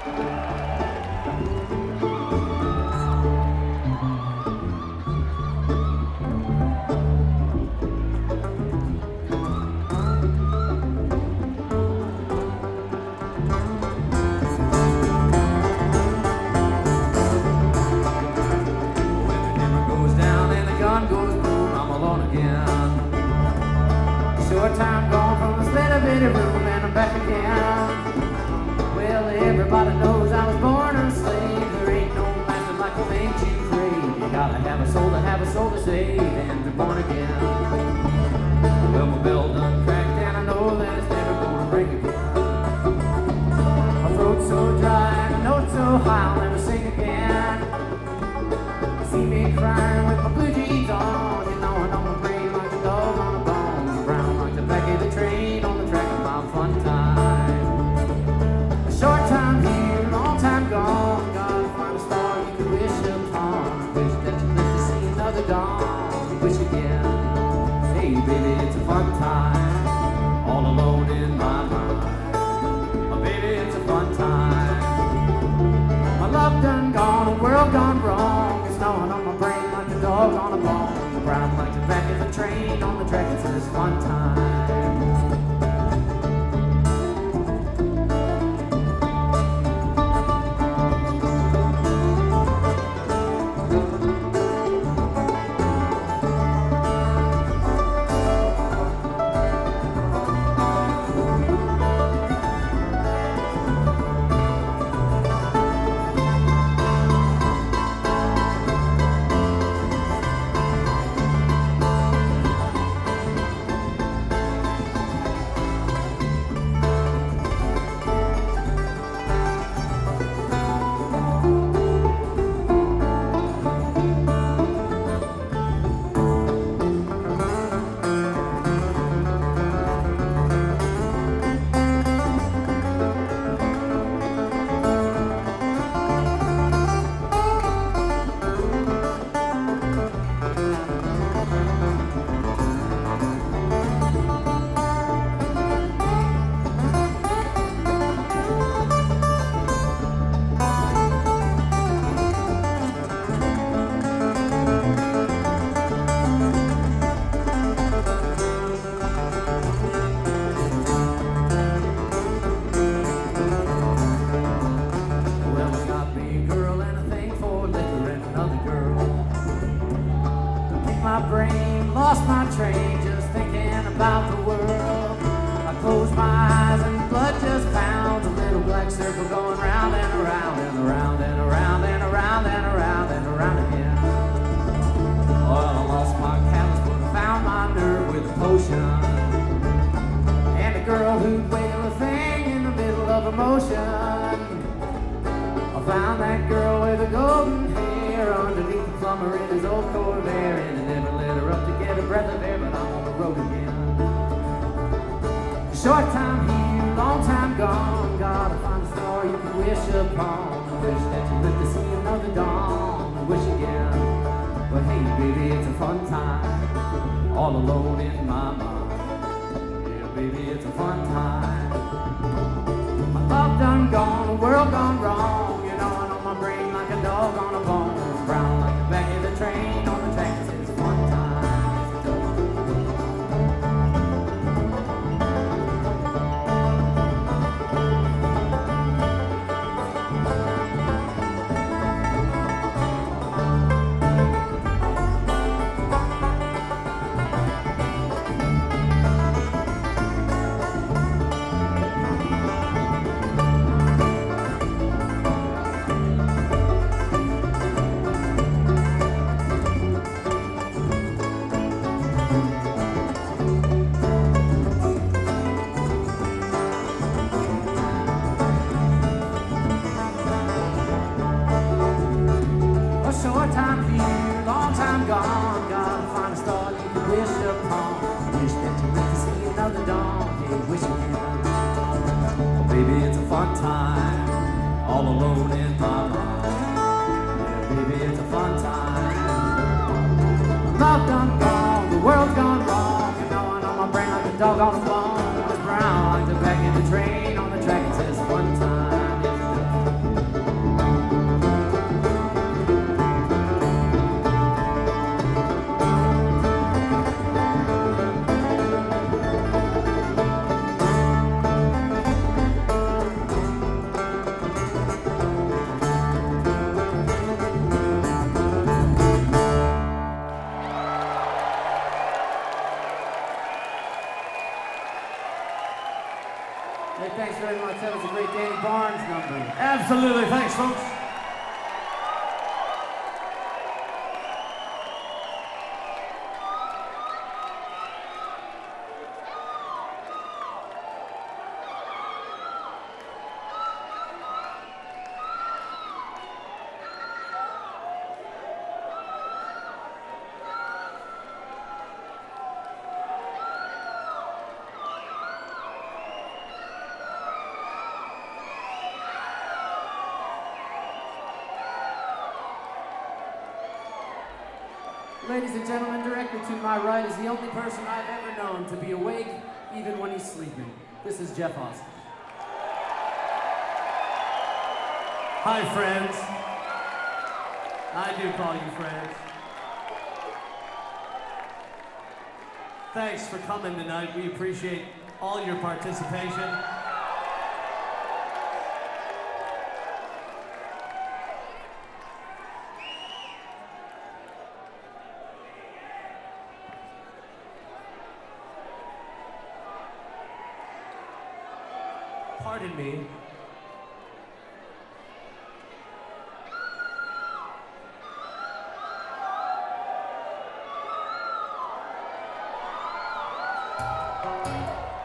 Short time gone from this little bitty room and I'm back again. Well, everybody knows I was born a slave. There ain't no master like the things you crave. You gotta have a soul to save and be born again. Well, my bell done cracked and I know that it's never gonna break again. My throat's so dry and my note's so high I'll never sing again. See me crying with my blue jeans on, you know, and on my brain like a dog on a bone. Brown like the back of the train on the track of my fun time. A short time here, long time gone. Gotta find a star you can wish upon. Wish that you lived to see another dawn. Wish again. Hey baby, it's a fun time. All alone in my mind. Oh baby, it's a fun time. My love done gone, a world gone wrong. It's gnawing on my brain like a dog on a bone. Brown like the back of the train on the track. It's this fun time. My brain lost my train just thinking about the world. I close my eyes and blood just pounds. A little black circle going round and around and around and around and around and around and around again. Well, I lost my callus but I found my nerve with a potion. And a girl who'd wail a thing in the middle of emotion. I found that girl with a golden hair underneath the plumber in his old Corvair, and I never let her up to get a breath of air, but I'm on the road again. Short time here, long time gone. Gotta find a star you can wish upon. I wish that you lived to see another dawn. I wish again. But hey, baby, it's a fun time. All alone in my mind. Yeah, baby, it's a fun time. My love done gone, the world gone wrong. My brain like a dog on a bone. Brown like the back of the train on the track. It's fun time. Absolutely. Thanks, folks. Ladies and gentlemen, directly to my right is the only person I've ever known to be awake even when he's sleeping. This is Jeff Austin. Hi, friends. I do call you friends. Thanks for coming tonight. We appreciate all your participation. Pardon me.